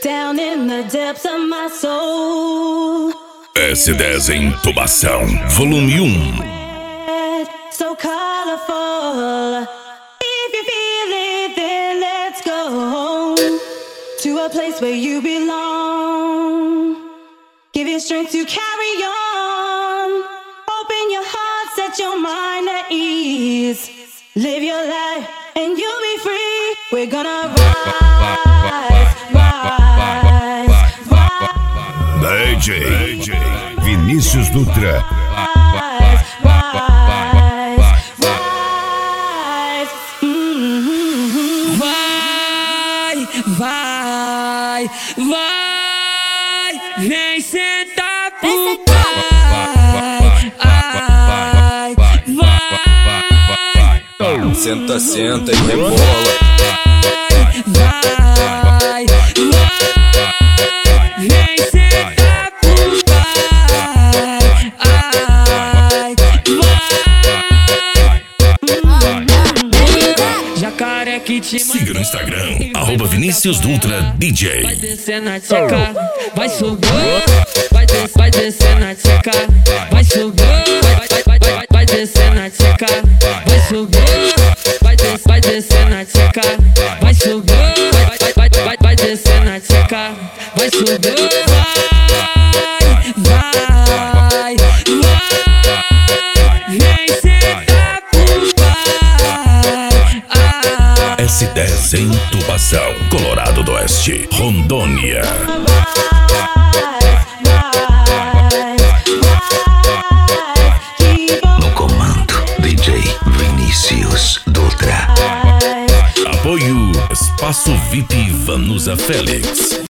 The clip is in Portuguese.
down in the depths of my soul. S10 em Intubação, volume 1. So colorful. If you feel it, then let's go to a place where you belong. Give you strength to carry on. Open your heart, set your mind at ease. Live your life and you'll be free. We're gonna rise, rise, rise. DJ Vinícius Dutra. Rise, rise, rise. Mm-hmm. Vai, vem sentar pro pai. Ai, vai. Senta, senta e rebola. Vai, vem sentar pro pai. Ai, vai. Jacaré que te Siga no Instagram, @Vinícius Dutra DJ. Vai descer na tcheca, vai subir, vai descer na tcheca, vai subir, vai descer na tcheca, vai subir, vai descer na tcheca, vai subir, vai descer na tcheca, vai subir, vai, vem sentar pro pai. S10 em Intubação, Colorado do Oeste, Rondônia. No comando, DJ Vinícius Dutra. Apoio Espaço VIP Vanusa Félix.